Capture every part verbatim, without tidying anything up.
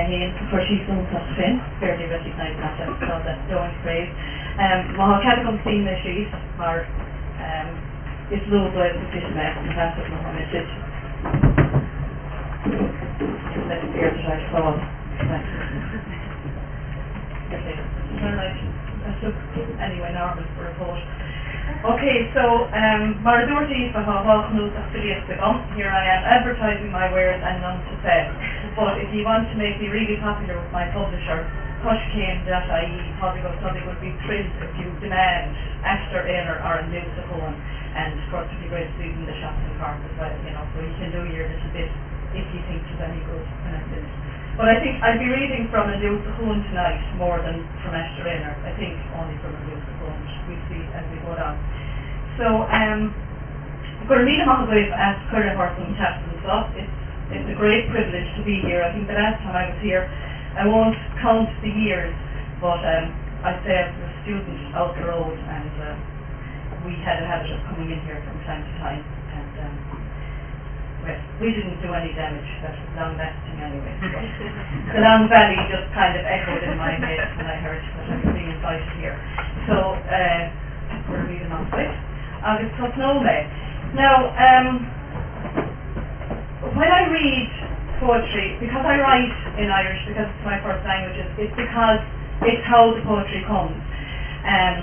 Hain, for she's known as Finn, fairly recognised that so that Dawn Crave. Um, Maha Catacomb Steam the Sheet, or um, it's low blood position left, and that's what Maha message. Let's hear it right fall. Anyway, normal for a vote. Okay, so um, Maradorti here I am advertising my wares and none to sell. But if you want to make me really popular with my publisher, pushcane dot I E, Polygon Sunday would be thrilled if you demand Astor Aylor or a new Sahone, and of course it'd be great to see them in the shops and Cork as well, you know, so you can do your little bit if you think there's any good connected. But I think I'll be reading from a new Sahone tonight more than from Astor Aylor. I think only from a new Sahone, we'll see as we go on. So um, I'm going to read them on the way as Curran Horse and Taps and stuff. It's, it's a great privilege to be here. I think the last time I was here, I won't count the years, but um, I say I was a student out the road, and uh, we had a habit of coming in here from time to time, and um, well, we didn't do any damage. That was long lasting anyway. The Long Valley just kind of echoed in my head when I heard that I was being invited here. So uh, we're reading off it. August Cosnome. Now, um, when I read poetry, because I write in Irish, because it's my first language, it's because it's how the poetry comes. Um,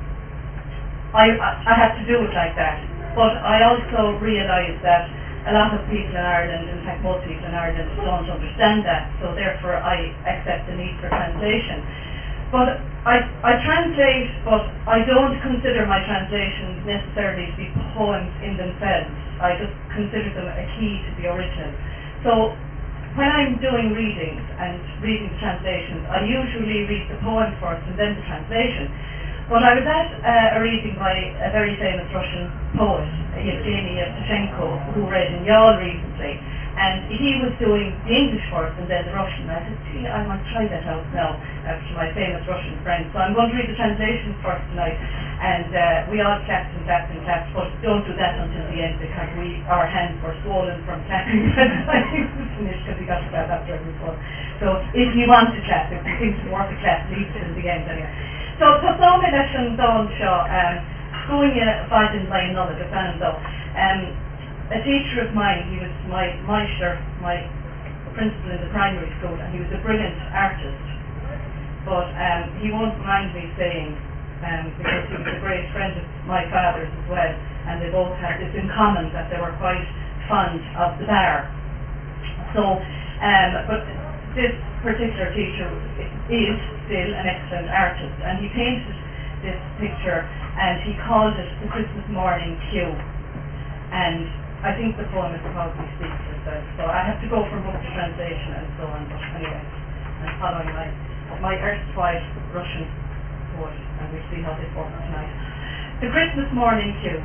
I, I have to do it like that. But I also realise that a lot of people in Ireland, in fact most people in Ireland, don't understand that, so therefore I accept the need for translation. But I, I translate, but I don't consider my translations necessarily to be poems in themselves. I just consider them a key to the original. So when I'm doing readings and reading translations, I usually read the poem first and then the translation. But I was at uh, a reading by a very famous Russian poet, Yevgeny Yevtushenko, who read in Yale recently, and he was doing the English first and then the Russian. I said, gee, I might try that out now after my famous Russian friend. So I'm going to read the translation first tonight, and uh, we all clapped and clapped and clapped, but don't do that until the end because we our hands were swollen from clapping by the time it was finished, because we got to clap after every one. So if you want to clap, if you think it's worth a clap, leave it till the end anyway. So Tosome Leshan Dawn Shaw, going fighting by another defendant though. Um, a teacher of mine, he was my Meister, my principal in the primary school, and he was a brilliant artist. But um, he won't mind me saying, um, because he was a great friend of my father's as well, and they both had this in common, that they were quite fond of the bar. So, um, but this particular teacher is still an excellent artist, and he painted this picture and he called it the Christmas Morning Queue, and I think the poem is probably speaks for itself, so I have to go from book to translation and so on, but anyway, I'm following my my erstwhile Russian poet, and we'll see how this works tonight. The Christmas Morning Queue.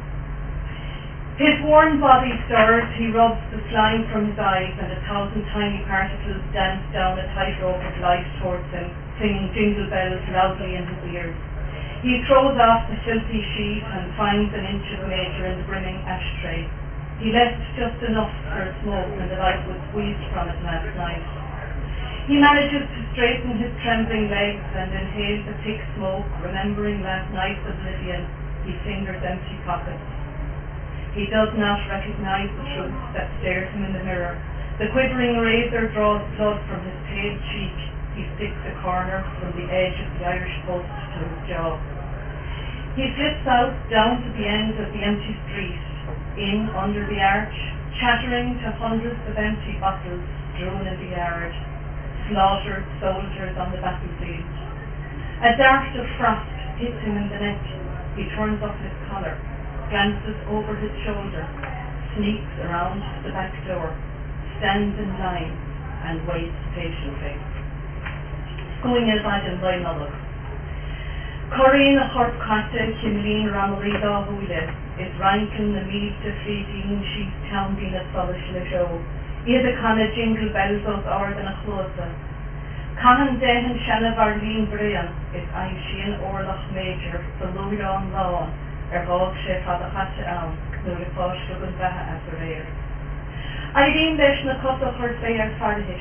His worn body stirs, he rubs the slime from his eyes, and a thousand tiny particles dance down a tightrope of light towards him, singing jingle bells loudly in his ears. He throws off the filthy sheet and finds an inch of major in the brimming ashtray. He left just enough for a smoke, and the light was squeezed from it last night. He manages to straighten his trembling legs and inhale the thick smoke, remembering last night's oblivion. He fingers empty pockets. He does not recognize the truth that stares him in the mirror. The quivering razor draws blood from his pale cheek. He sticks a corner from the edge of the Irish post to his jaw. He slips out down to the end of the empty street, in under the arch, chattering to hundreds of empty bottles strewn in the yard, slaughtered soldiers on the battlefield. A dart of frost hits him in the neck. He turns up his collar, glances over his shoulder, sneaks around to the back door, stands in line, and waits patiently. Going in by the line of it. Corinne Harp Cotte, Kimlin Ramalida Hule, is rankin the mead to feeding, she's counting a solish in a show. Either can a jingle bells of or than a closer. Cahan Dehan Shanna Varleen Brian, is I'm Shean Orlach Major, for Luyan Lawn. Er bhag sé fad a chatte an, nuair a páiste go bheithe as a réir. Irene leis na cosach ar fé ar farhiis,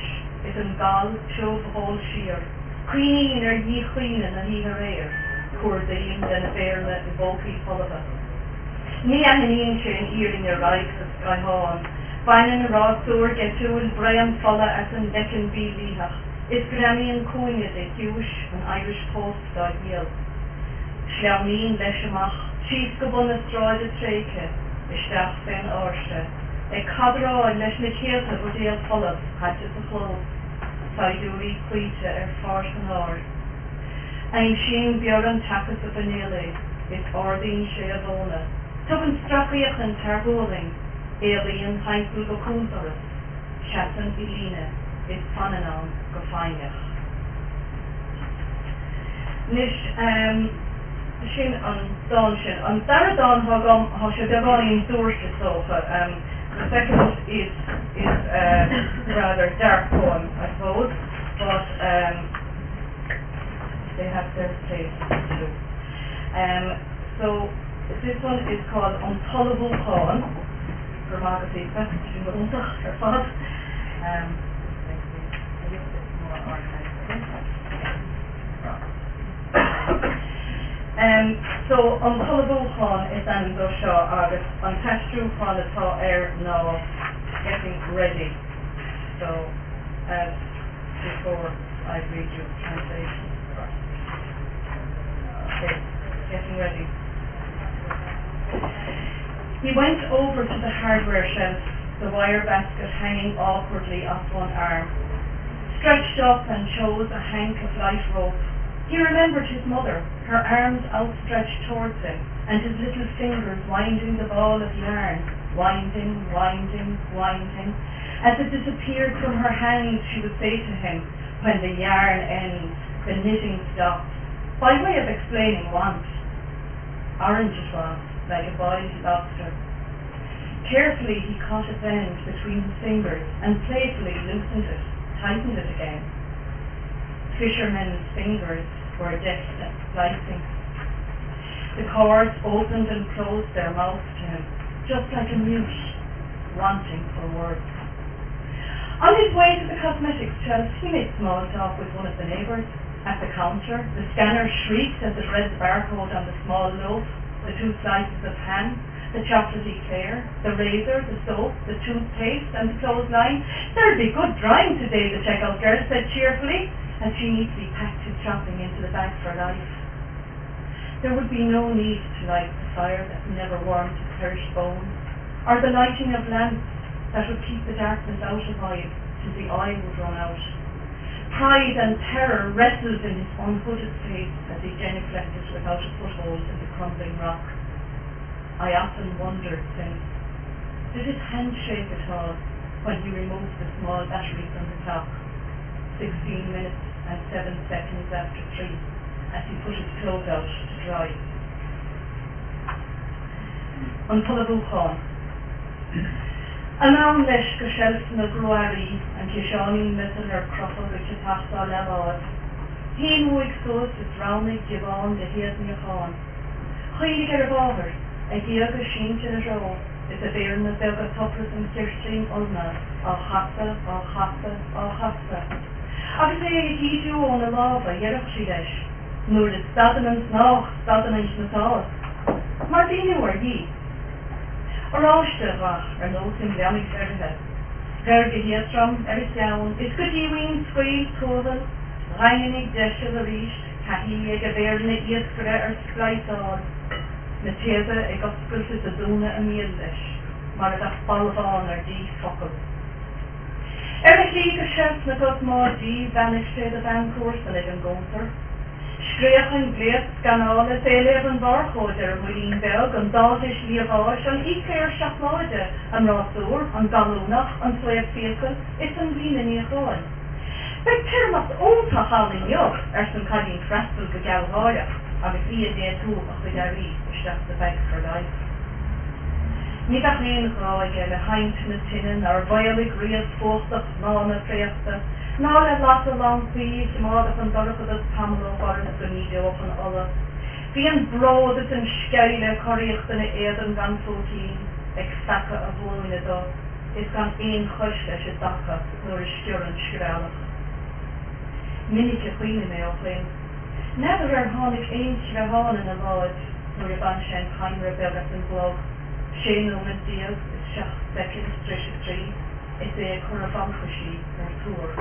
is an gal seo bhol siar. Queen ar dhí chuine na hí réir, cuair daon den a bhéarna i bócaí folaba. Ní a haníonn sin íring ar raig sa scaithán. Bainan a ráúir getúil brean fola as an decin bí líthach. Is gremíon cúine é dúis an Irish Post dá hiel. Sleamíon leis amach, síos go bun na stráid a tréice, isteach féin áirse. Ag cadráid leis na céalta go déal folab, chaite sa chlós. Saidúí cuite ar fárs an áir. Ein sin bear an tapas a vanile, is ordaín sé a bhóna. Tug an strachaíoch an tarbóling, éalaíon haintú go cúntaras, seatan i líne, is fananán go fáineach. Nis um, sin an dán sin, an dara dán hagam ha sé beagán dúirse sócha. Um, the second is is uh, rather dark poem, I suppose, but um, they have their place too. Um, so this one is called Unthullable Pawn, grammatical um, Um, so Unthullable Pawn is an do seo agus an testrú pawn atá ar ná getting ready. So as before I read you translation. Okay, getting ready. He went over to the hardware shelf, the wire basket hanging awkwardly off one arm, stretched up and chose a hank of light rope. He remembered his mother, her arms outstretched towards him, and his little fingers winding the ball of yarn, winding, winding, winding. As it disappeared from her hands, she would say to him, when the yarn ends, the knitting stops, by way of explaining want. Orange it was, like a boiled lobster. Carefully he caught its end between his fingers and playfully loosened it, tightened it again. Fishermen's fingers were deft at slicing. The cords opened and closed their mouths to him, just like a mute, wanting for words. On his way to the cosmetics shelf, he made small talk with one of the neighbours. At the counter, the scanner shrieked as it read the barcode on the small loaf, the two slices of ham, the chocolatey Claire, the razor, the soap, the toothpaste, and the clothesline. There'll be good drying today, the checkout girl said cheerfully, and she neatly packed his shopping into the bag for life. There would be no need to light the fire that never warmed his perished bones, or the lighting of lamps that would keep the darkness out of eye till the eye would run out. Pride and terror wrestled in his unhooded face as he genuflected without a foothold in the crumbling rock. I often wondered since, did his hand shake at all when he removed the small battery from the clock? Sixteen minutes and seven seconds after three, as he put his clothes out to dry. Unthullable Pawn. An arm leis go shelf na gruarí an Kishaní metal ar crochal go kitachta levád. Hín muig sos is raunig gibán de hiad na chán. Chuig ar báhar, a hiag a sínt in a ró, is a béir na bega toppers an kirstring ulna, á chasa, á chasa, á chasa. Agus é a hídú ó na láva, dhearach si leis. Nuair is stadanans nach, stadanans na tás. Mar bíniú ar hí. Aráiste bach ar nósin leamig ferthe. Ver go hiastram ar is down, is go díwín squeal tódal, rainig deisiil a ríist, caihí ag a béir na iascre ar sglaitál. Na téada ag oscailte a dúna a míl leis, mar a bheith balbhán ar dí focail. Er a chlí go shelf na god má dí bheannig sé a bhean cuasa ag an gomper. Scréach an bléad scanála féléir an barchóide ar bhuilín beg an dáis líomháis an ícéir seachláide an rásúr, an galúnach, an sléad fécail, is an bhína ní cháin. Beg tíremas ónta chalín jog ar san cadín freistal go geallháireach, agus í a dé tú a chu darí isteach sa beg for life. Ní bheith léon gáige le haint na tinnen ar bhaillig riad fóstach ná na préasta, ná le las a lampí máach an dorachad as Pamela barin go níide op an ola. Bhí an bród an sceile choíocht in éad an gan fótín ag stacha a bhóine do. is gan éon chuis leis a dacha nuair is stiúr an sgrálach. Minic a chuoine mé ó chuin. Never ar tháinig éon sreháin in a láid nuair a ban sin chaimre begas an blog. Sé nó na díal is seach becin stris a trí is é chur a banchasí ar túr.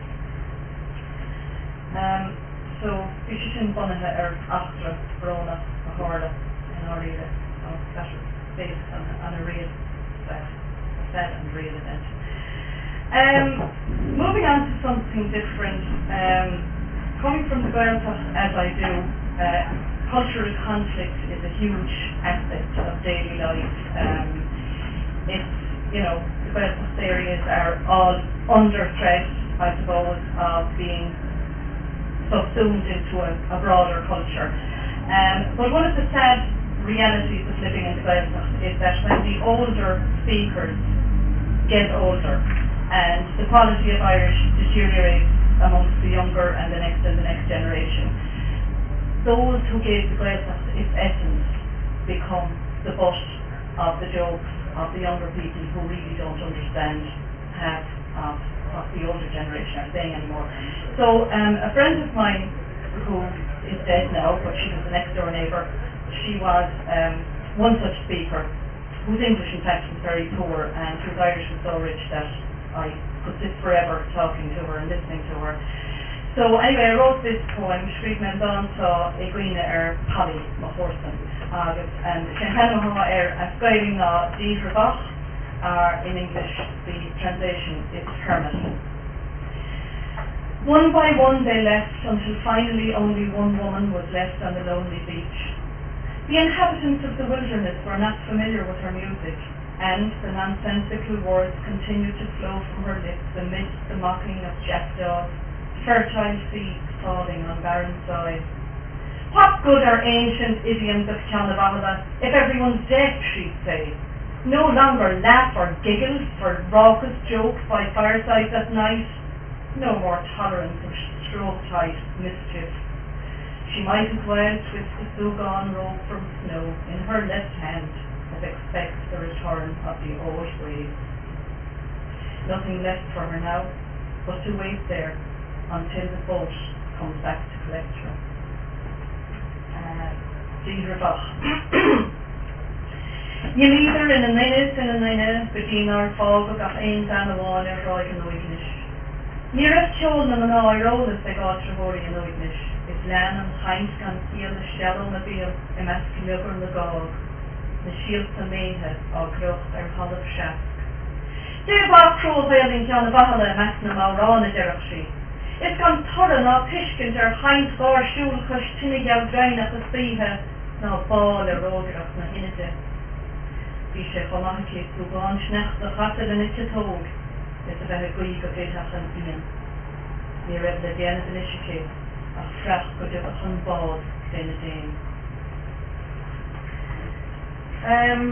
Um, so, fi si sin bunathe ar achtra brona a hála in áíre an special space an, an a real set, a set and real event. Um, moving on to something different, um, coming from the Gaeltacht as I do, uh, cultural conflict is a huge aspect of daily life. Um, it's, you know, the Gaeltacht areas are all under threat, I suppose, of being subsumed into a, a broader culture. Um, but one of the sad realities of living in the Gaeltacht is that when the older speakers get older and the quality of Irish deteriorates amongst the younger and the next and the next generation, those who gave the Gaeltacht its essence become the butt of the jokes of the younger people who really don't understand half of what the older generation are saying anymore. So um, a friend of mine who is dead now, but she was the next door neighbour, she was um, one such speaker whose English in fact was very poor and whose Irish was so rich that I could sit forever talking to her and listening to her. So anyway, I wrote this poem, Shriek men dan sa eguine er Polly Mahorson agus and Shehanamaha er a skyring na Dieterbach, or in English the translation is hermit. One by one they left until finally only one woman was left on the lonely beach. The inhabitants of the wilderness were not familiar with her music, and the nonsensical words continued to flow from her lips amidst the mocking of jackdaws, fertile seeds falling on barren soil. What good are ancient idioms of Canabahala if everyone's dead, she'd say. No longer laugh or giggle for raucous jokes by firesides at night. No more tolerance of stroke-tight mischief. She might as well twist the Sugan rope from snow in her left hand as expect the return of the old ways. Nothing left for her now but to wait there until the boat comes back to collect her. Deirdre Bach. You leader in a minute in a minute, between our fog got ain down the wall and roy in the weakness. Near us children and all roll as they got to holy in the weakness. It's land and heinz can feel the shell on the beer, a masculine on the gog. The shield to mehe, or cloth or hollow shaft. Dear Bob Crow wailing John of Bahala, Maxna Maurana Derachshi. It's gone Turin or Pishkin, or Heinz Gore, Shul, Kush, Tinnigal, Drain at the Spiha, no ball or roger of Nahinite. Bishe Homaki, Sugan, Schnecht, the Hatter, and it's a toad. It's a very Greek of Gitach and Ian. Near the Diana of Nishiki, a frack could have a hun ball, then a dame. Um,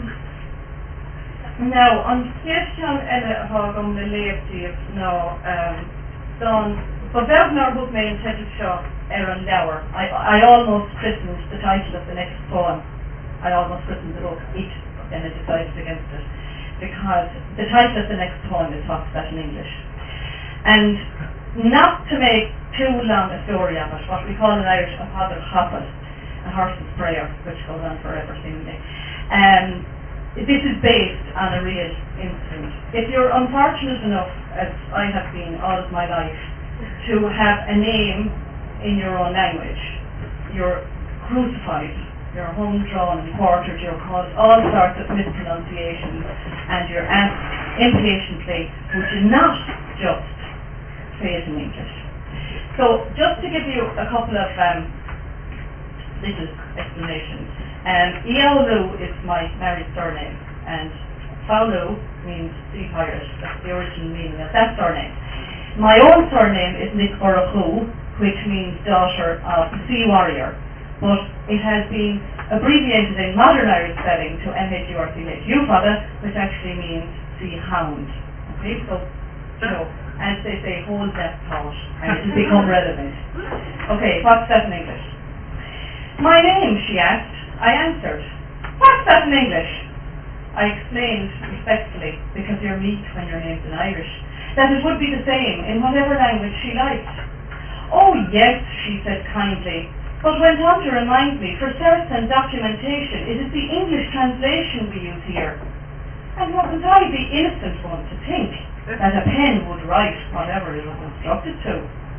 now, on question Ella Hagum, the laity of no, um, Don. But Belknor book me intended show Aaron Lower. I, I almost christened the title of the next poem. I almost christened the book Eat, but then I decided against it. Because the title of the next poem is What's That in English. And not to make too long a story of it, what we call in Irish a Padr Chapel, a horse's prayer, which goes on forever seemingly. Um, this is based on a real incident. If you're unfortunate enough, as I have been all of my life, to have a name in your own language, you're crucified, you're home-drawn and quartered, you're caused all sorts of mispronunciations, and you're asked impatiently, would you not just say it in English? So, just to give you a couple of um, little explanations, um, Eolu is my married surname, and Faulu means sea pirate. That's the original meaning of that surname. My own surname is Nick Orachu, which means daughter of the sea warrior, but it has been abbreviated in modern Irish spelling to M H U R C H, Ufada, which actually means sea hound. Okay, so, you know, as they say, hold that thought, and it will become relevant. Okay, what's that in English? My name, she asked. I answered. What's that in English? I explained respectfully, because you're meek when your name's in Irish, that it would be the same in whatever language she liked. Oh yes, she said kindly, but went on to remind me, for certain documentation, it is the English translation we use here. And wasn't I the innocent one to think that a pen would write whatever it was instructed to?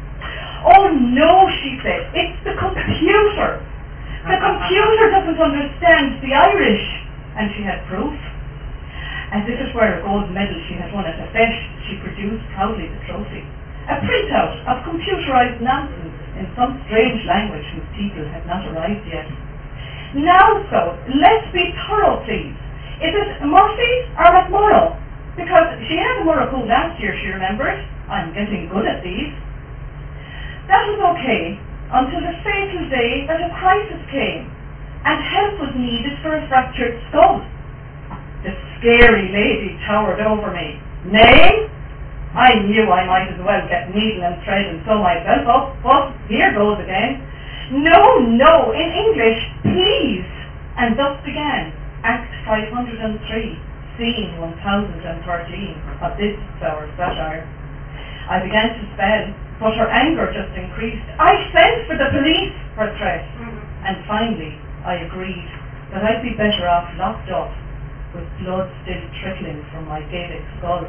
Oh no, she said, it's the computer. The computer doesn't understand the Irish. And she had proof. As if it were a gold medal she had won at a fete, she produced proudly the trophy. A printout of computerized nonsense in some strange language whose people had not arrived yet. Now so, let's be thorough, please. Is it Murphy or McMurrough? Because she had a Murrough last year, she remembered. I'm getting good at these. That was okay, until the fatal day that a crisis came, and help was needed for a fractured skull. The scary lady towered over me. Name? I knew I might as well get needle and thread and sew myself up, but here goes again. No, no, in English, please. And thus began Act five hundred three, Scene one thousand thirteen of this our satire. I began to spell, but her anger just increased. I sent for the police, her threat, and finally I agreed that I'd be better off locked up with blood still trickling from my Gaelic skull.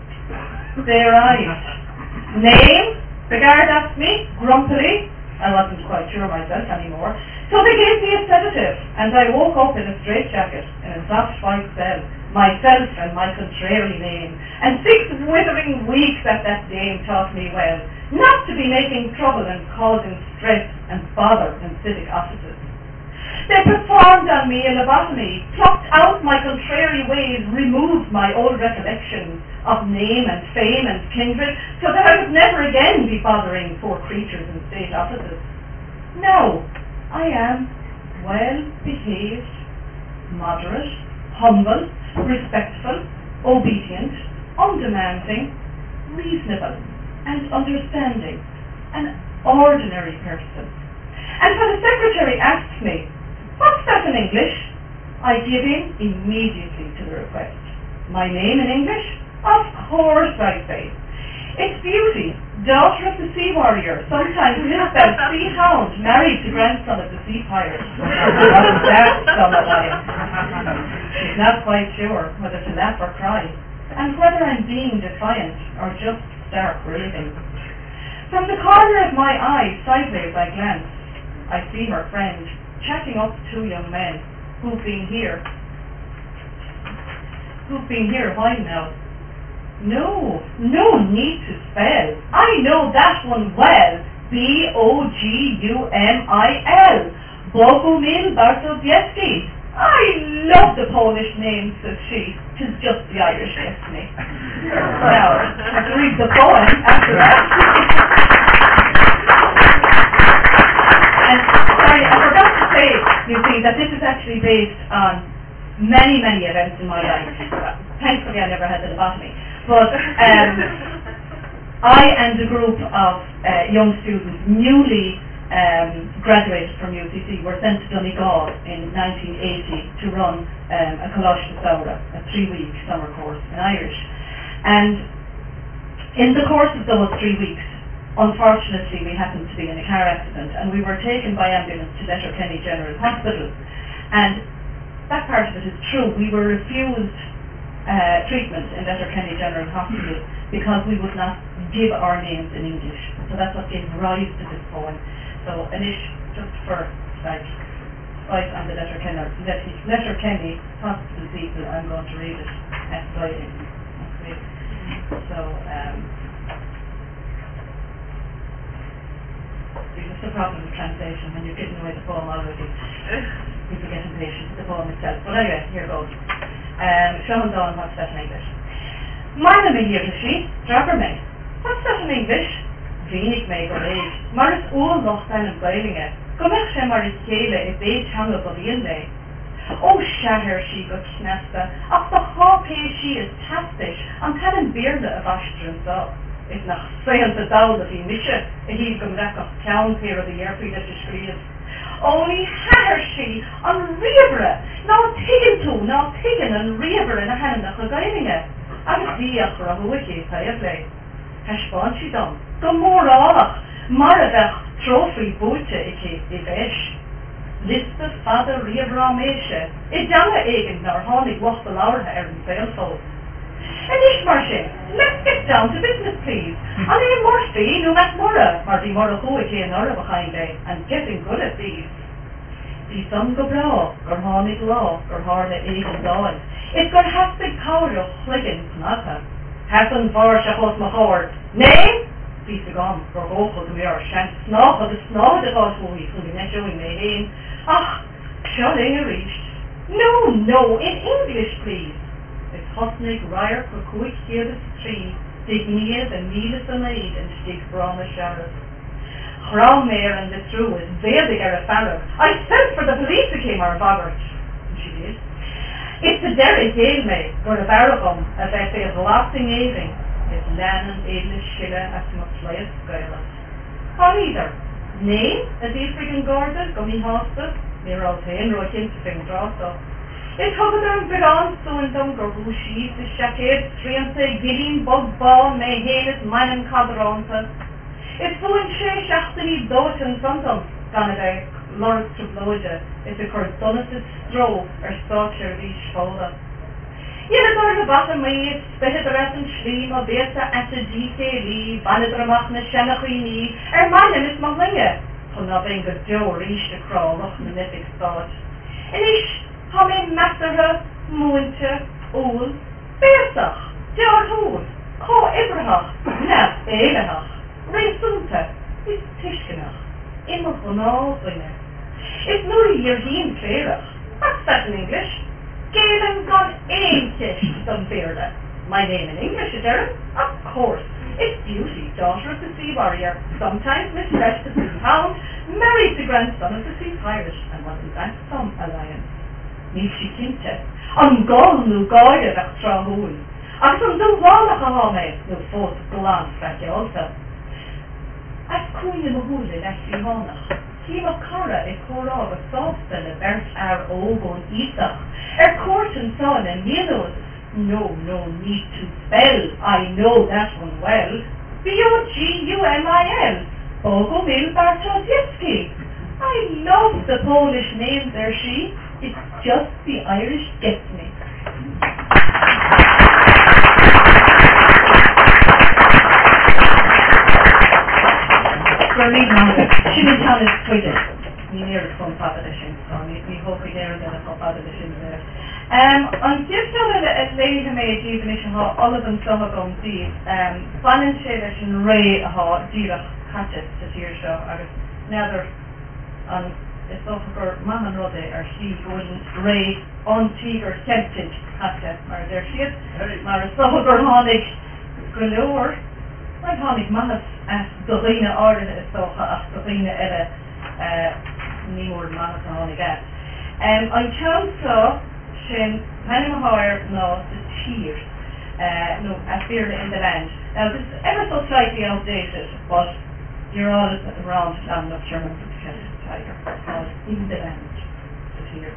They arrived. Name? The guard asked me, grumpily. I wasn't quite sure myself anymore. So they gave me a sedative, and I woke up in a straitjacket in a soft white cell, myself and my contrary name. And six withering weeks at that dame taught me well not to be making trouble and causing stress and bother in civic offices. They performed on me a lobotomy, plucked out my contrary ways, removed my old recollections of name and fame and kindred, so that I would never again be bothering poor creatures in state offices. Now, I am well-behaved, moderate, humble, respectful, obedient, undemanding, reasonable, and understanding, an ordinary person. And when the secretary asked me, "What's that in English?" I give in immediately to the request. My name in English? Of course, I say. It's Beauty, daughter of the sea warrior, sometimes misspelled sea hound, married to grandson of the sea pirate. What is that, some of I? She's not quite sure whether to laugh or cry, and whether I'm being defiant or just stark raving. From the corner of my eye, sideways I glance. I see her friend chatting up two young men who've been here. Who've been here a while now. No, no need to spell. I know that one well. B O G U M I L. Bogumil Bartoszewski. I love the Polish name, says she. 'Tis just the Irish gets me. Now, I have to read the poem after that. And, sorry, I forgot to say, you see, that this is actually based on many, many events in my life. Thankfully, I never had the lobotomy. But um, I and a group of uh, young students, newly um, graduated from U C C, were sent to Donegal in nineteen eighty to run um, a Colosh Saura, a three-week summer course in Irish. And in the course of those three weeks, unfortunately, we happened to be in a car accident, and we were taken by ambulance to Letterkenny General Hospital. And that part of it is true. We were refused Uh, treatment in Letterkenny General Hospital because we would not give our names in English. So that's what gave rise to this poem. So, Anish, just for like right on the Letterkenny, Letterkenny Hospital people, I'm going to read it at writing. Okay. So, um, there's just a problem with translation when you're giving away the poem already. People get impatient with the poem itself. But anyway, here goes. Um, Sean Dawn, what's that in English? Mine am here to she, Dropper me. What's that in English? Venig me go leig. Maris ool noch seinen Beilinge. Gomech she maris kele e beid hango baville. Oh, shatter she go knasta. Ach the hope she is tastish. Am tannen beerde of Ashton so. It's nach sail the down of he misha. E he gom back of town here of the year for that is Only hatter she on Ribra. ná tuigeann tú, ná tuigeann an riamhar in a hanach a gaiilinge. Agus bhíoch ra huici taobh le. Theispáin si dom. Go mór áach, mar a bheith trófaí búte ici I bheis. Lista fada riamhrá méise, I deanga éigen nar tháinig wachta láirtha ar an sailfós. And ish Martin, let's get down to business, please. I mean, Murphy, no Matt Murrah, Marty Murrah Hoicky and Ura behind me, and getting good at these. The sun go bra, or Hornig law, or Harna Egan Dawn. It's got half big power of Hliggin Knaka. Hassan Varsh a hos mahord. Nay? Peace a gone, or Hochel to me or Shank Snob, or the Snob the hos who we could be net showing me in. Ah, shutting a reached. No, no, in English, please. It's Hosnig Ryer for quick here the tree, dig near the Milas and Maid and stick Brahma Sheriff. Hraumere and the true is very a farrow. I sent for the police that came our Bogart. And she did. It's a Derry Gale me, or a Barragum, as I say, of lasting evening. It's Lannan, English, Shilla, as much like Skyland. Or either. Nay, as he friggin' Gordon, Gummy Hosta, near out in, right into things also. It's Hugger and Biron, so and Dum Gorbushi, the Shakir, Triante, Gillian, Bug Ball, Mayhanis, Manan Cadronta. It's full and Shay Shachtany, Dot and Santum, Canada, Lawrence to Bloja, if it occurs Donatus Stroh, or Starcher, Leash Folder. Yet are the bottom way, spitted the rest and Schleem, or Beta at the D K Lee, Banadramachna, Shanachini, or Manan is Mamlinga, for nothing but Joe reached the crawl of the mythic thought. And ish, Hame Masterha, Muinte, Oul, Bersach, Jarhul, Ko Ibrahach, Nat Eilahach, Reisunta, is Tishkanach, Immofonal Winner. It's no year he in Clearach. What's that in English? Galen got aim tish some Bearda. My name in English is Erin? Of course. It's Beauty, daughter of the sea warrior, sometimes mistressed the sea hound, married the grandson of the sea pirate, and wasn't that some alliance? Nishi Kinte, an gol nu gaide ach trahul, ach some do wallach a hame, nu fos glans that also. As Queen Mahuli left the honach, Kima Kara e Kora of Soften a Bert ar Ogon Isach, er court and son and Milos. No, no need to spell, I know that one well. B O G U M I L, Bogomil Bartosiewski. I love the Polish name there, she. It's just the Irish gets me. For me, now, she was on his Twitter. We near some publishing, so we hope we near get a publishing there. Um, on Gifton a lady made definition how all of them some of them these um financial ray ha dira hatchet to hear show or neither on it's over Maman Rode or she wouldn't ray on tiger tempted hatchet or there she is mar so Honig galore like Honig Manas as Dorina Arden is so as Dorina Ella uh Nimor Manas Honig at um on Chelsea Shin Panamahoir no the tears uh no as fear in the land. Now this is ever so slightly outdated, but you're all around land of German tiger called in the land the tear.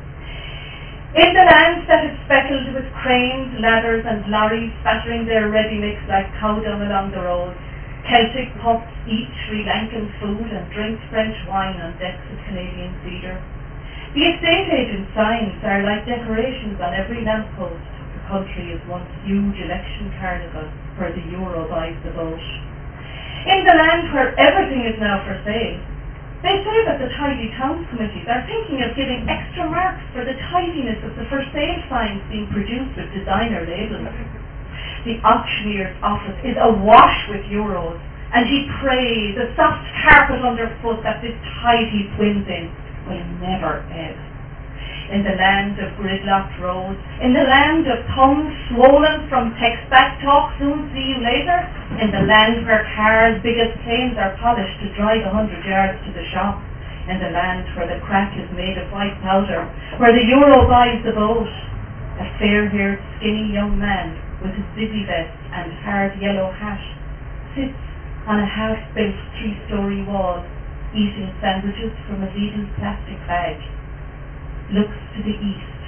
In the land that is speckled with cranes, ladders and lorries spattering their ready mix like cow dung along the road, Celtic pups eat Sri Lankan food and drink French wine on decks of Canadian cedar. The estate agent signs are like decorations on every lamppost. The country is one huge election carnival where the euro buys the vote. In the land where everything is now for sale, they say that the Tidy Towns committees are thinking of giving extra marks for the tidiness of the for sale signs being produced with designer labels. The auctioneer's office is awash with euros, and he prays a soft carpet underfoot that this tide he swims in will never ebb. In the land of gridlocked roads, in the land of thumbs swollen from text-back talk, soon see you later, in the land where cars big as planes are polished to drive a hundred yards to the shop, in the land where the crack is made of white powder, where the euro buys the boat, a fair-haired skinny young man with his busy vest and hard yellow hat sits on a half-built three-story wall, eating sandwiches from a Lidl plastic bag, looks to the east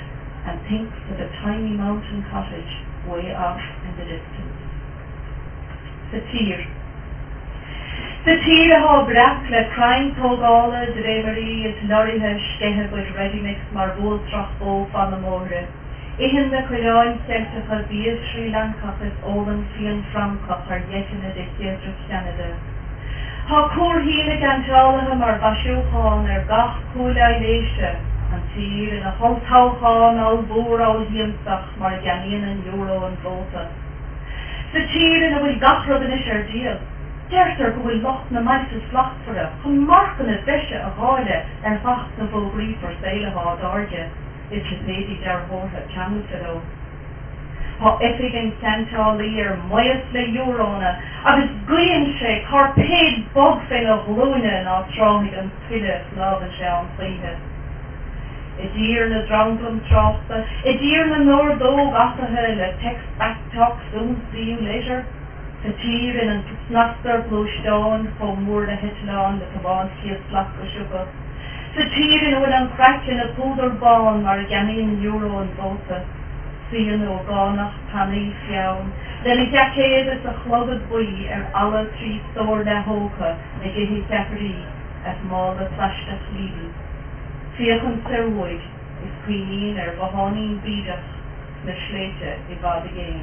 and thinks of a tiny mountain cottage way off in the distance. Sa tír. Sa tír a há brach le crain tógála de rémarí is lorithe scethe buid ready-mix mar bhúltrach bó fan na móre. Ihin na cuiráin celtacha bíad Sri Lankachas ólan fion Francach ar dhéitina de Cédric Canada. Tá cúr híle gantálatha mar basiúcháin ar gach cúla léise an tír in a holtácháin á búr á hiamsach mar ganíon an euro an bóta. Sa tír in a bhfuil gachrod in is ar díal. Deirtar go bhfuil locht na maistas flachfara, chun marcan a bheise a gháile ar facht na bhógrí for saolaá dáirge, is le pédi dear bórtha camúsadó. Tá ifigin centálaí ar moias le euróna, agus gluíonn sé chur péad bog féin a glúine ná tráigh an tuile lábhan sé an plíthe. I dír na dranglam trásta, I dír na nórdóg asathe le text backtalk soon see you later. Sa tír in an snastar blúisteáin fó mór na hitláin le tabáin cíad slach go siúpa. Sa tír in bhfuil an crackin a púdar bán mar a ganíon euro an bóta. Sían ó gánach paní fiann, le na decéad is a chlogad buí ar alla trí stór le hócha na gihí deparí as mála pleiste chlídí. Fiochan sirwoid is cuinín ar bhaánín bídach na sléite I bhad a géin.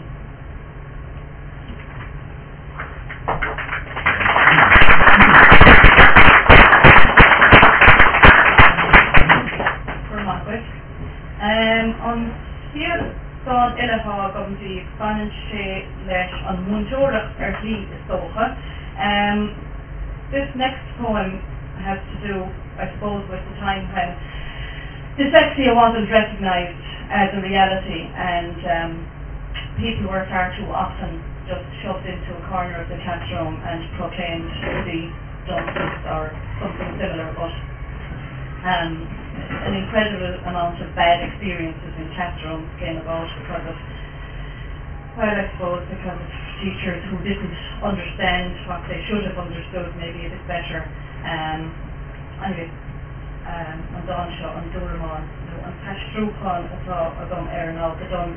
Um, an siad gan ilaha gom di fanan sé leis an múntóireach ar lí is dócha. Um, this next poem has to do, I suppose, with the time when dyslexia wasn't recognized as a reality and um, people were far too often just shoved into a corner of the classroom and proclaimed to be dunces or something similar, but um, an incredible amount of bad experiences in classrooms came about because of, well, I suppose because of teachers who didn't understand what they should have understood maybe a bit better. Um, anyway, um, an dánseo an dúramán, an tastrúchan atá agam ar ná the duns.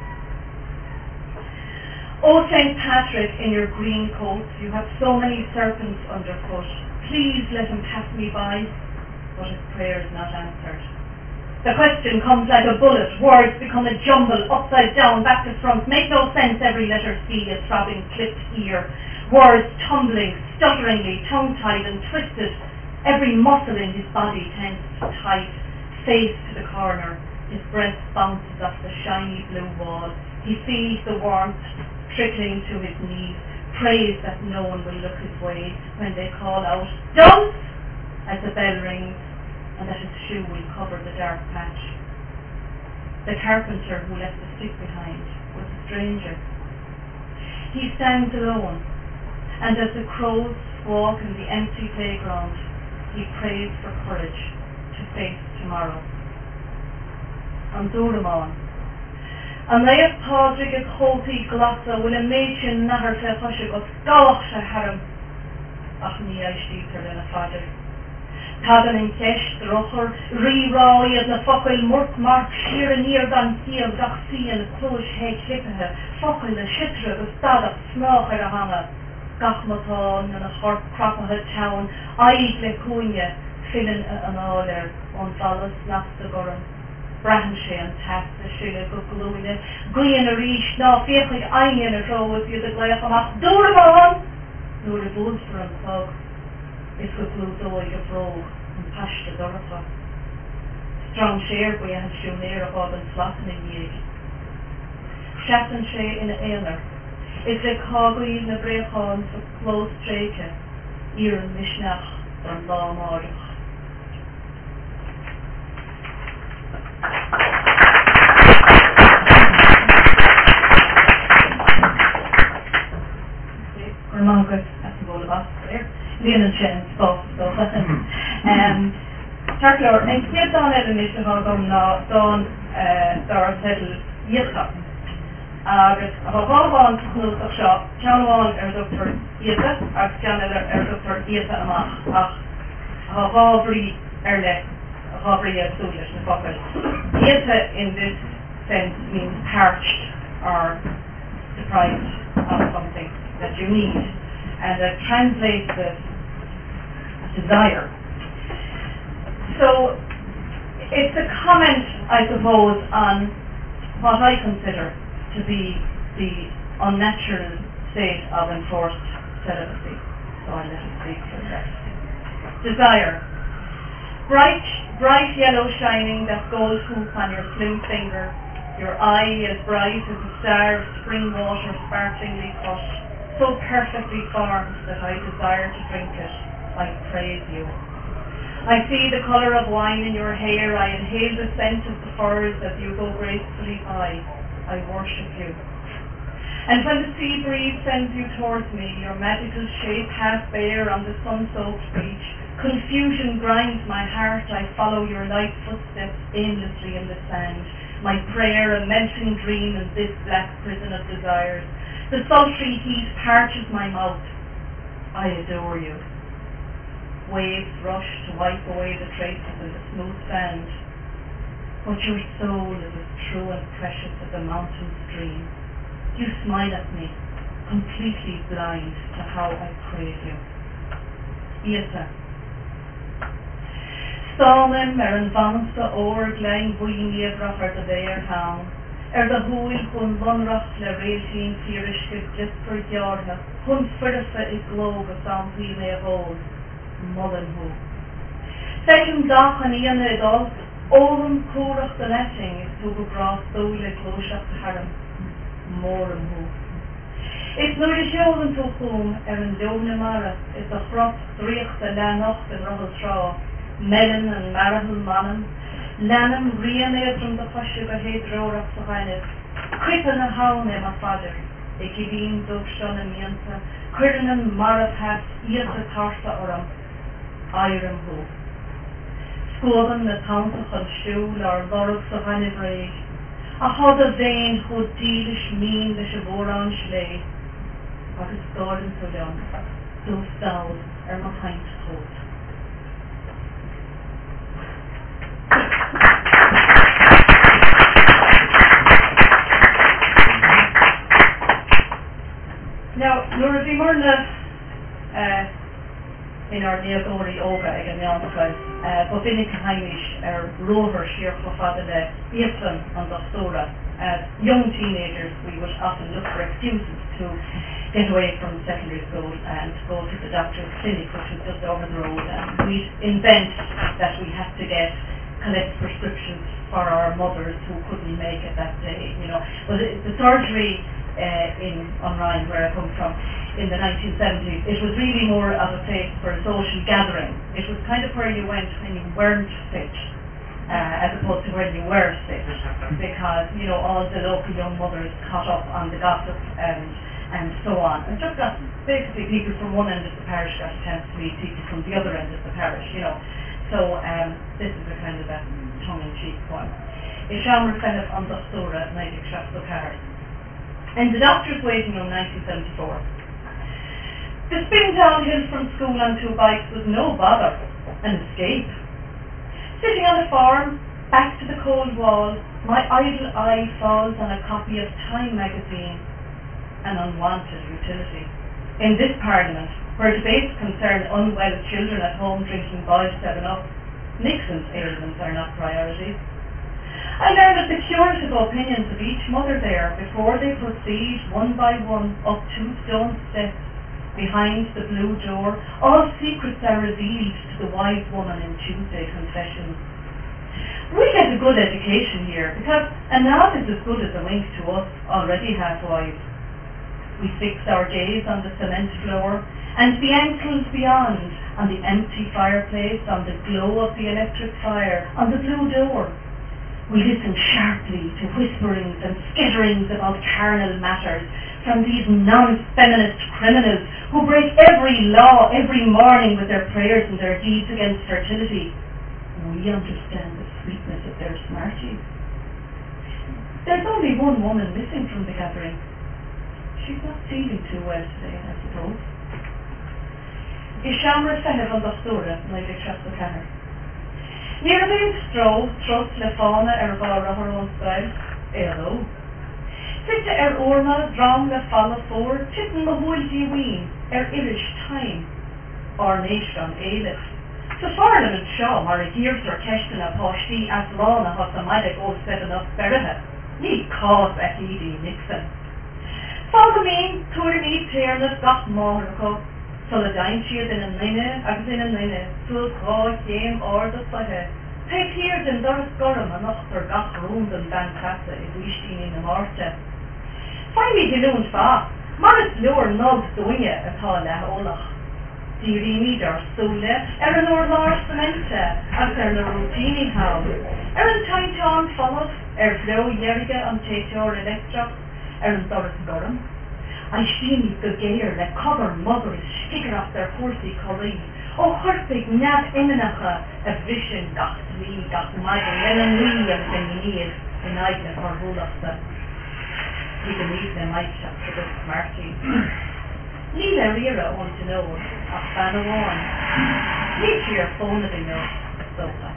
O Saint Patrick, in your green coat, you have so many serpents underfoot. Please let him pass me by. But his prayer is not answered. The question comes like a bullet, words become a jumble, upside down, back to front, make no sense, every letter C, a throbbing clipped ear, words tumbling, stutteringly, tongue-tied and twisted, every muscle in his body tensed tight, face to the corner, his breath bounces off the shiny blue wall, he feels the warmth trickling to his knees, prays that no one will look his way when they call out, "Dunce!" as the bell rings, and that his shoe will cover the dark patch. The carpenter who left the stick behind was a stranger. He stands alone, and as the crows walk in the empty playground, he prays for courage to face tomorrow. An dúramán. An léamh pádraig a chótaí glasa bhfuil a méidin nahar fe chuise go scalach se harm, ach ní éistítar lena fadaigh. Tagan in ceist rochar, rí-ráiad na focail mort mark siar a níor gan síal gach sían a clúis hé clipethe, focail a sitre go stadach smách ar a hana, gach matán na na chorp crapathe town, aig le cúine, fillin a an áir, on vallas nasta goran. Brahan sé an tas a siile go glúine, guian a ríis ná féchaig ainian a róid iad a gléach amach, dúramán! Nuair a búd for an clog. Is go glúdóid a bróg an paiste doracha. Strong séir bui an siúnéir a bád an slatan in dhéig. Seatan sé ina éanar. Is le cágaí na bréchán sa clós tréike, ír an misneach an lá márach. Remangus at the bowl of us there. Líanaan sin spás um Tarlor ag siad dá eile is a gom ná dán dar sedal iasach agus a bhábháin cnúach seo ceanháin ar Doctor Iasa agus cean eile ar Doctor Iasa amach ach a bhábhrí ar le a bhábhrí a súlis na focail. Iasa in this sense means parched or deprived of something that you need, and it translates as desire. So it's a comment, I suppose, on what I consider to be the unnatural state of enforced celibacy. So I'll let it speak for the rest. Desire. Bright, bright yellow shining, that gold hoop on your slim finger, your eye as bright as a star of spring water sparklingly cut, so perfectly formed that I desire to drink it. I praise you. I see the colour of wine in your hair, I inhale the scent of the firs as you go gracefully by. I worship you. And when the sea breeze sends you towards me, your magical shape half bare on the sun-soaked beach, confusion grinds my heart, I follow your light footsteps aimlessly in the sand. My prayer a melting dream in this black prison of desires. The sultry heat parches my mouth. I adore you. Waves rush to wipe away the traces in the smooth sand. But your soul is as true and precious as a mountain stream. You smile at me, completely blind to how I praise you. Iasa. Stormen er an vansa oor glein buiniad raffer de bear hound. Er de hwyl hun vonrach le reiltien firiske glisper jarna. Hun fyrfa is globe sam hui me hol. Mullen ho. Second dag an iana edal. Oren koerach de netting is to go gras dole gloosach harm. Moren ho. Is nu de sjoden to kom er een leone mara is de grot dreigt de lanocht en roddel tra. Melon en marahul mannen. Lanum riane from the fashiga hedrorach so hainet. Crippen a haun e ma fader. Ik ibeen dog shon en mienta. Curden en marah has ierte tarsa oram. Iron ho. Skoven na tantach an stoel ar lorach so hainet reig. A had a vein ho deelish mean leis a boran schlei. Agus garden so young. So stout er ma pint hot. Now, Nora Bhí Murna uh, in our Neogori Oga ag an Neantrail, but Vinnig Heimish er rover sheer for father le Iafan on the Stora. As young teenagers, we would often look for excuses to get away from secondary school and go to the doctor's clinic, which was just over the road, and we'd invent that we had to get collect prescriptions for our mothers who couldn't make it that day, you know. But it, the surgery uh, in on Ryan, where I come from, in the nineteen seventies, it was really more of a place for a social gathering. It was kind of where you went when you weren't fit, uh, as opposed to when you were fit, because, you know, all the local young mothers caught up on the gossip and and so on. And just got, basically people from one end of the parish got a chance to meet people from the other end of the parish, you know. So um, this is a kind of a tongue-in-cheek one. Ishamra kind of on the Sura, Nighting Shafts of Paris. In the doctor's waiting room, nineteen seventy-four. The spin downhill from school on two bikes was no bother, an escape. Sitting on the farm, back to the cold wall, my idle eye falls on a copy of Time magazine, an unwanted utility. In this parliament, where debates concern unwell children at home drinking boiled seven up, Nixon's ailments are not priorities. I learned of the curative opinions of each mother there before they proceed one by one up two stone steps behind the blue door. All secrets are revealed to the wise woman in Tuesday confessions. We get a good education here because a nod is as good as a wink to us, already half-wise. We fix our gaze on the cement floor and the ankles beyond, on the empty fireplace, on the glow of the electric fire, on the blue door. We listen sharply to whisperings and skitterings about carnal matters from these non-feminist criminals who break every law every morning with their prayers and their deeds against fertility. We understand the sweetness of their smarties. There's only one woman missing from the gathering. She's not feeling too well today, I suppose. Ishamra Fehev on the Sura, Nighting Shafts of Paris. Near the stro, trust le fauna er vara her own style. éadó. Fitte ar orma drám le falla fór, titan ma húil díwín ar irish time, or nation éilith. Sa Parliament seo mar a díirtar ceistan a páistí as lána has a maidig ó seven up berithe, ní cás a hídí Nixon. Fága mín túir ní téirna gach máracha, Sulla dain siad in an linne agus in an linne, sul cá chéim orda fathe. Pe tíir den doras gorum a nachtar gach rúnd an ban casa i bhuistín in na márte. Fáim mi dilún fá, mar is leor nog doine atá le ólach. Dírí mi dar súle ar an or lár semente agus ar na rútíní hawl. Ar an taintán fallach ar flo dherige an téiteor electrach ar an doras gorum. I seen the gear le cover mothers sticker off their horsey colleagues. O chorpig nad imanacha a vision gach lee gach maidin len an lee of the knees in aigna or hulachta. You can leave them might shop for the smarty. Lila Rira want to know a fan of one. Leave your phone if you know so fast.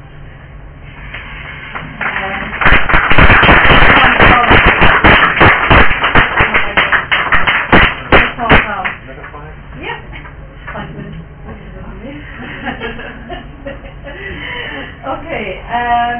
Okay, um,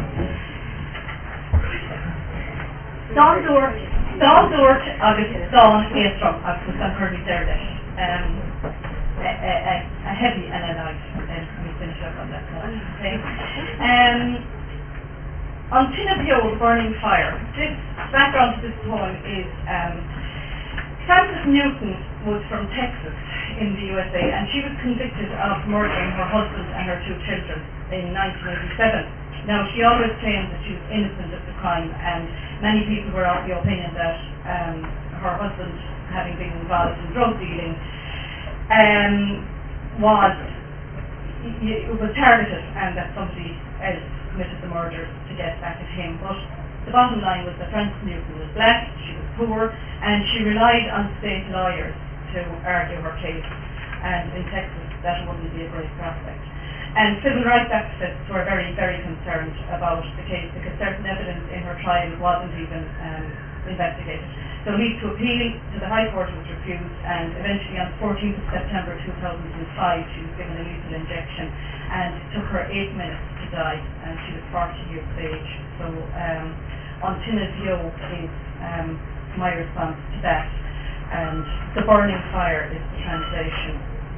Don Dort, Don Dort, agus Don Aestrom, agus an Kirby Derdish, um, a, a, a heavy and a light, and we finish up on that one, okay. Um, on Tinabio, The Burning Fire, this background to this poem is, um, Frances Newton was from Texas in the U S A, and she was convicted of murdering her husband and her two children in nineteen eighty-seven. Now, she always claimed that she was innocent of the crime, and many people were of the opinion that um, her husband, having been involved in drug dealing, um, was it was targeted, and that somebody else committed the murder to get back at him. But the bottom line was that Frances Newton was black, she was poor, and she relied on state lawyers to argue her case, and in Texas that wouldn't be a great prospect. And civil rights activists were very, very concerned about the case because certain evidence in her trial wasn't even um, investigated. So leave to appeal to the High Court was refused, and eventually on fourteenth of September two thousand five she was given a lethal injection, and it took her eight minutes to die, and she was forty years of age. So um, On Tinavio is um, my response to that, and The Burning Fire is the translation.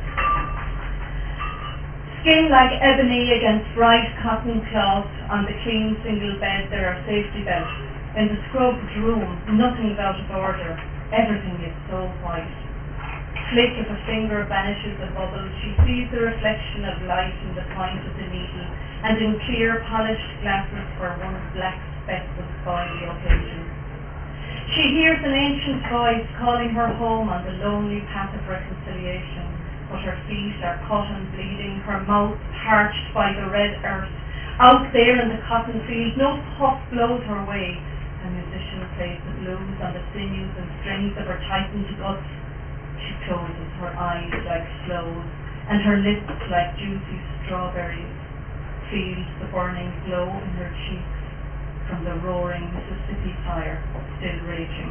Skin like ebony against bright cotton cloth, on the clean single bed there are safety belts. In the scrubbed room, nothing's out of order, everything is so white. Flick of a finger banishes a bubble, she sees the reflection of light in the point of the needle, and in clear polished glasses where one black speck would spoil the occasion. She hears an ancient voice calling her home on the lonely path of reconciliation. But her feet are cut and bleeding, her mouth parched by the red earth. Out there in the cotton field, no puff blows her way. A musician plays the blues on the sinews and strings of her tightened guts. She closes her eyes like sloes, and her lips like juicy strawberries. Feels the burning glow in her cheeks from the roaring Mississippi fire still raging.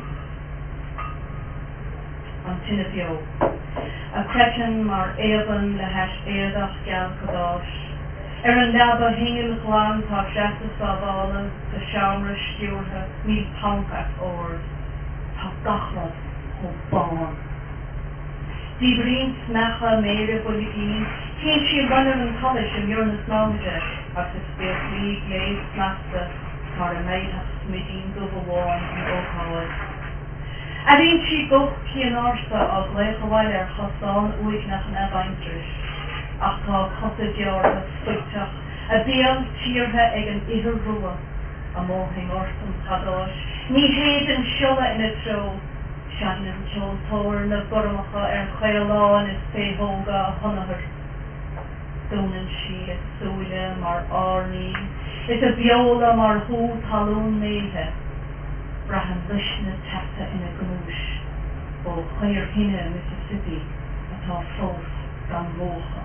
On Tinavio. A cretin mar éaban le heis éadach geal cadáis. Ar an leaba hingil gláán tá seasa sábhála sa seamra stiúrtha míl pancach órs. Tá gachrad ó bán. Díbrín smecha méire buligín, cén si runner an college in Uranus Náide, ach is beag líg léis slasta, tar a maidhach smidín gubháin an ócáid. A bhíonn si goch cían orsa a gléchahhail ar chasán uig nach na bhaintris, ach tá cosa deartha fuiteach, a bíal tíortha ag an ihir rua, a móthing orsan chadáis, ní héad an siola ina tro, seanan John Thor na gormacha ar chaileán is féthóga a honahar. Dúnan si is súile mar ární, is a biola mar hú talún méthe. Brahan lishna tata in a gmúis, ó chuir hinne Mississippi, atá fós gan bócha.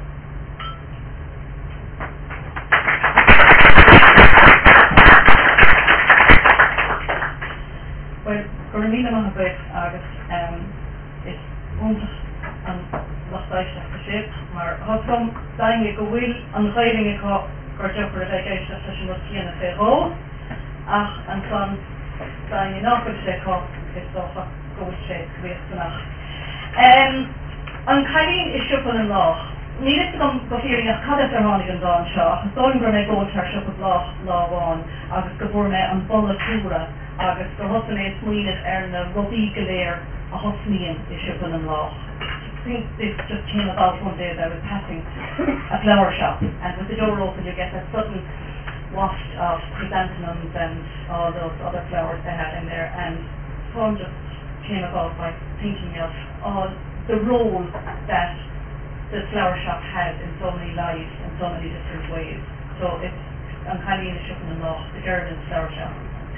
míle maith buich agus um, is úntach an lachtáisteach go sib, mar thugam dainge go bhfuil an chairinge có gur deochar a bheith éisteach leis an rottíana fé ró, ach an son dainge nachir sé có is dócha go bhfuil sé cuíochtanach. Um, an cailín is siúpan an lách. Ní is gom go fíoring ach cad ar tháinig an dáin seo, achas dóim gur mé ggóil tar siúpan lách láháin agus go bhfuair mé an bolla túra agus go hosan é smuoineh ar na rodí go léir a hosníon is siúpan an lách. I think this just came about one day that I was passing a flower shop, and with the door open you get that sudden waft of chrysanthemums and all those other flowers they had in there, and fun just came about by thinking of all the role that the flower shop had in so many lives in so many different ways. So it's an Colleen Shuffin Law, the girl in the flower shop.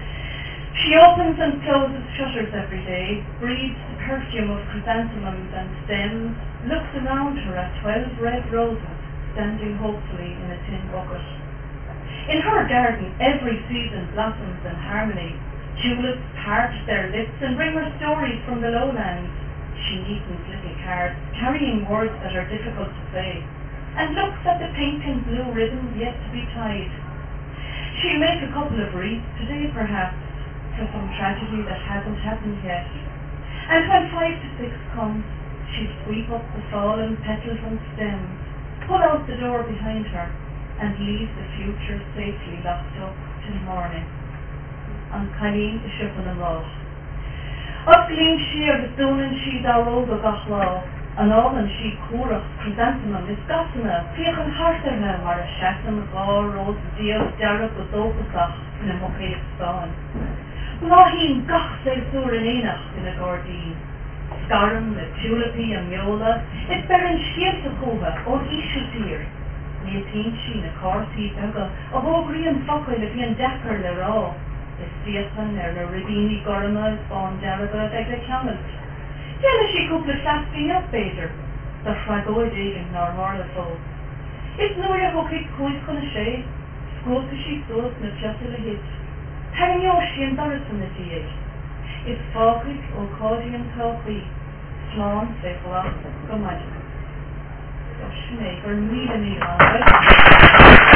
She opens and closes shutters every day, breathes the perfume of chrysanthemums and stems, looks around her at twelve red roses standing hopefully in a tin bucket. In her garden every season blossoms in harmony. Tulips part their lips and bring her stories from the lowlands. She neatens little cards, carrying words that are difficult to say, and looks at the pink and blue ribbons yet to be tied. She'll make a couple of wreaths today perhaps, for some tragedy that hasn't happened yet. And when five to six comes, she'll sweep up the fallen petals and stems, pull out the door behind her, and leave the future safely locked up till morning. An Colleen is Shuffin an Law. Up glín she agus dúnan she dá róga gach lá, an álan she cuarach chrysanthemum is gasana, fiach an hartarthe mar a seasan gá rós díos dearach go dópasach in a mochaíoch stáin. Láhín gach sé súr in éanach in a Gordín. Scarum, the tulipi and miola, it berin schiet a cova on ishu tír. Níotín she na cártí aga, a hógrí an focail a bhí an dechar le rá. Is díachan ar na ribíní gorma is bán dearaba ag le ceamalt. Déile she cúpla seaspín up beidir, the fragóid éigen nar marla fó. Is nuair a hocaid cúis chun a sé, scóta she sos na tiasa le hit. Tarinio she an doras an na díag. Is fácaig ó cáidí an táchaí, slán sé chlach go maidin. So sinné gur míle míle an